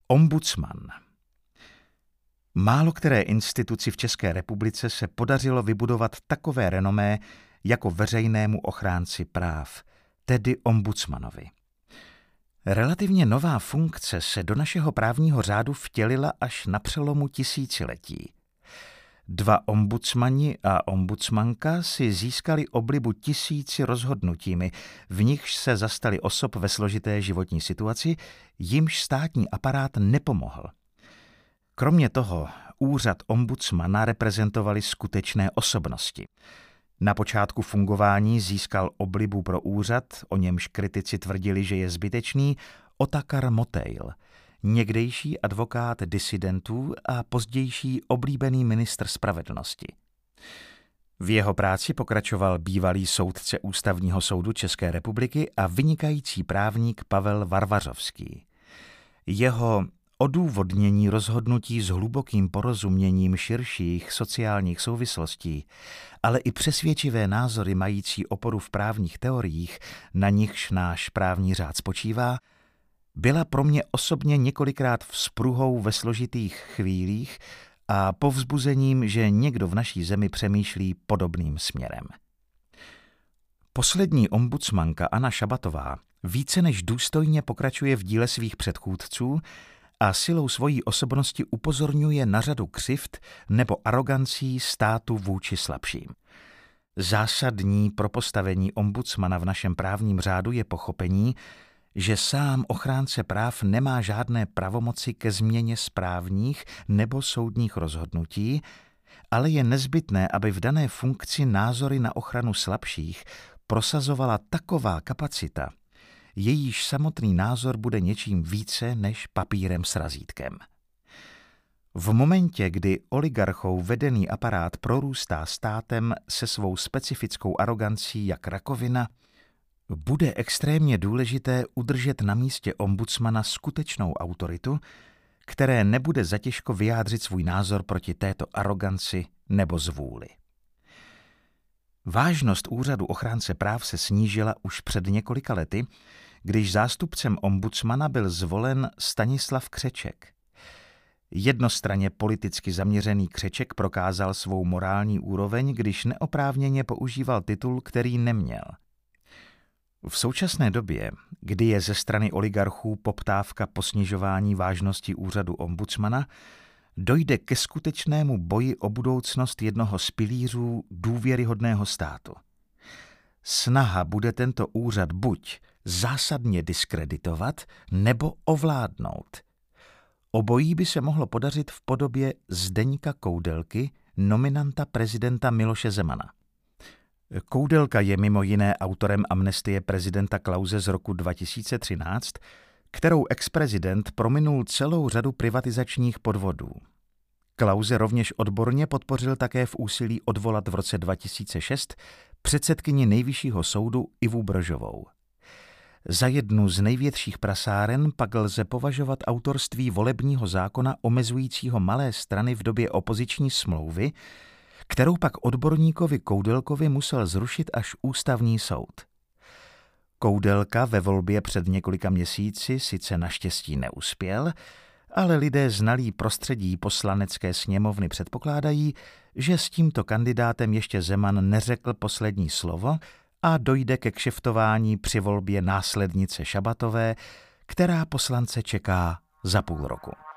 Ombudsman. Málo které instituci v České republice se podařilo vybudovat takové renomé jako veřejnému ochránci práv, tedy ombudsmanovi. Relativně nová funkce se do našeho právního řádu vtělila až na přelomu tisíciletí. 2 ombudsmani a ombudsmanka si získali oblibu tisíci rozhodnutími, v nichž se zastali osob ve složité životní situaci, jimž státní aparát nepomohl. Kromě toho úřad ombudsmana reprezentovali skutečné osobnosti. Na počátku fungování získal oblibu pro úřad, o němž kritici tvrdili, že je zbytečný, Otakar Motejl, někdejší advokát disidentů a pozdější oblíbený ministr spravedlnosti. V jeho práci pokračoval bývalý soudce Ústavního soudu České republiky a vynikající právník Pavel Varvařovský. Jeho odůvodnění rozhodnutí s hlubokým porozuměním širších sociálních souvislostí, ale i přesvědčivé názory mající oporu v právních teoriích, na nichž náš právní řád spočívá, byla pro mě osobně několikrát vzpruhou ve složitých chvílích a povzbuzením, že někdo v naší zemi přemýšlí podobným směrem. Poslední ombudsmanka Anna Šabatová více než důstojně pokračuje v díle svých předchůdců a silou svojí osobnosti upozorňuje na řadu křivd nebo arogancí státu vůči slabším. Zásadní pro postavení ombudsmana v našem právním řádu je pochopení, že sám ochránce práv nemá žádné pravomoci ke změně správních nebo soudních rozhodnutí, ale je nezbytné, aby v dané funkci názory na ochranu slabších prosazovala taková kapacita, jejíž samotný názor bude něčím více než papírem s razítkem. V momentě, kdy oligarchou vedený aparát prorůstá státem se svou specifickou arogancí jak rakovina, bude extrémně důležité udržet na místě ombudsmana skutečnou autoritu, které nebude zatěžko vyjádřit svůj názor proti této aroganci nebo zvůli. Vážnost úřadu ochránce práv se snížila už před několika lety, když zástupcem ombudsmana byl zvolen Stanislav Křeček. Jednostranně politicky zaměřený Křeček prokázal svou morální úroveň, když neoprávněně používal titul, který neměl. V současné době, kdy je ze strany oligarchů poptávka po snižování vážnosti úřadu ombudsmana, dojde ke skutečnému boji o budoucnost jednoho z pilířů důvěryhodného státu. Snaha bude tento úřad buď zásadně diskreditovat nebo ovládnout. Obojí by se mohlo podařit v podobě Zdeňka Koudelky, nominanta prezidenta Miloše Zemana. Koudelka je mimo jiné autorem amnestie prezidenta Klause z roku 2013, kterou ex-prezident prominul celou řadu privatizačních podvodů. Klause rovněž odborně podpořil také v úsilí odvolat v roce 2006 předsedkyni Nejvyššího soudu Ivu Brožovou. Za jednu z největších prasáren pak lze považovat autorství volebního zákona omezujícího malé strany v době opoziční smlouvy, kterou pak odborníkovi Koudelkovi musel zrušit až Ústavní soud. Koudelka ve volbě před několika měsíci sice naštěstí neuspěl, ale lidé znalí prostředí Poslanecké sněmovny předpokládají, že s tímto kandidátem ještě Zeman neřekl poslední slovo a dojde ke kšeftování při volbě následnice Šabatové, která poslance čeká za půl roku.